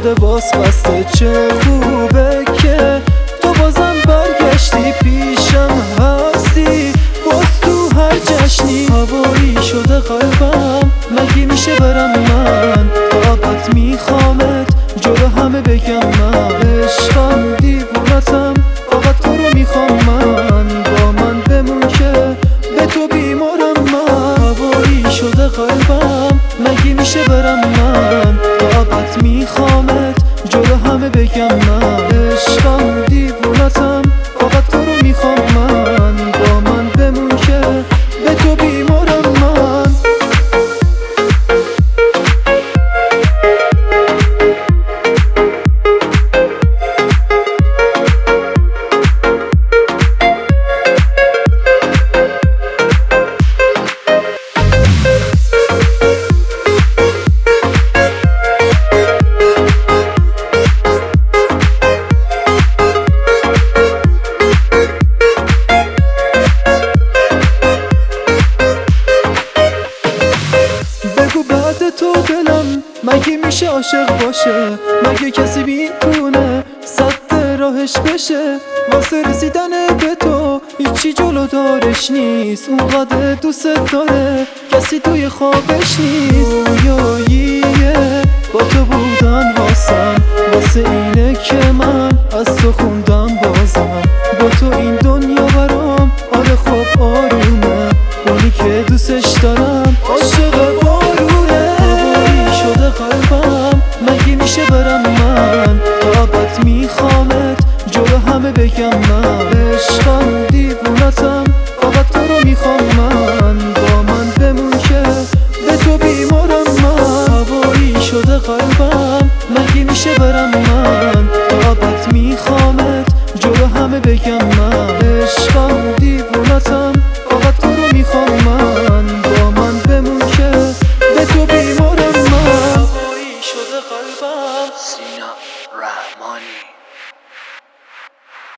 شده باز بسته. چه خوبه که تو بازم برگشتی پیشم هستی، باز تو هر جشنی. هوایی شده قلبم مگه میشه برم من، تا ابد میخوامت جلو همه بگم من. عشقم دیوونتم فقط تو رو میخوام من، با من بمون که به تو بیمارم من. هوایی شده قلبم مگه میشه برم من، تا ابد میخوامت جلو همه بگم من. عشقم دیوونتم فقط تو رو میخوام من، با من بمون که به تو بیمارم من. بگو بعد تو دلم مگه میشه عاشق باشه، مگه کسی میتونه صد راهش بشه. واسه رسیدن به تو هیچی جلو دارش نیست، اونقدر دوست داره کسی توی خوابش نیست. رویاییه با تو بودن واسه اینه که من از تو خوندم بازم. با تو این دنیا برام آره خب آرومه، اونی که دوستش دارم عاشق بارونه. هوایی شده قلبم مگه میشه برم من، تا ابد میخوامت جلو همه بگم من. عشقم دیوونتم فقط تو رو میخوام من، با من بمون که به تو بیمارم من. هوایی شده قلبم مگه میشه برم من، تا ابد میخوامت جلو همه بگم من. عشقم دیوونتم فقط تو رو میخوام من، با من بمون که به تو بیمارم من. هوایی شده قلبم. سینا رحمانی.